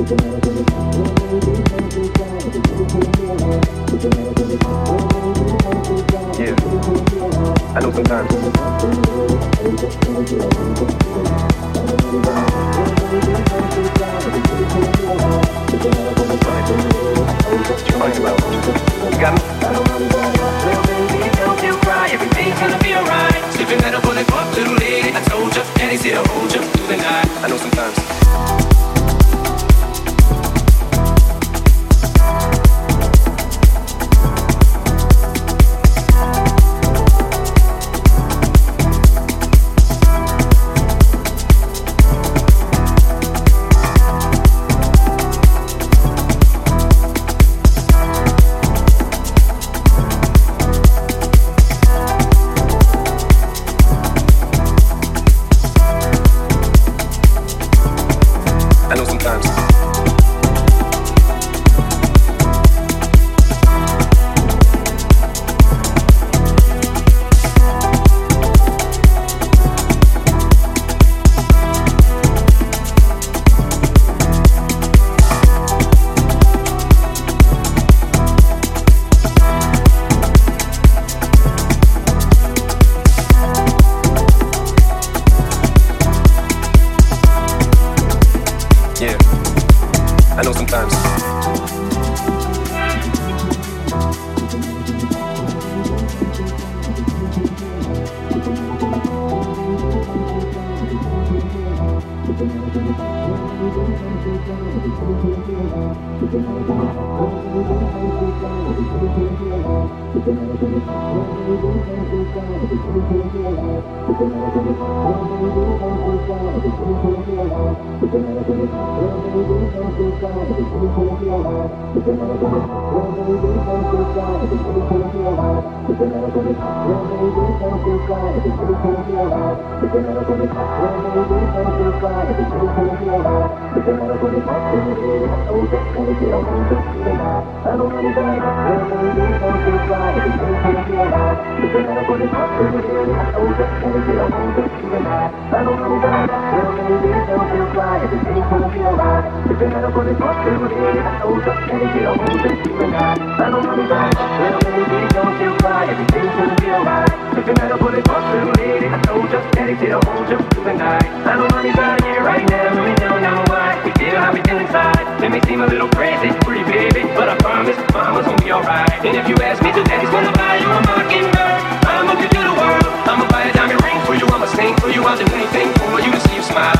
Yeah, I know sometimes. What you crying about? You got me? Don't you cry, everything's gonna be alright. Sleeping at a bullet club, little lady. I told you, Daddy's here to hold you through the night. I know sometimes. I know sometimes. Let me seem a little crazy, pretty baby, but I promise mama's gonna be alright. And if you ask me to, daddy's gonna buy you a mockingbird. I'ma give you the world, I'ma buy a diamond ring for you, I'ma sing for you, I'll do anything for you to see you smile.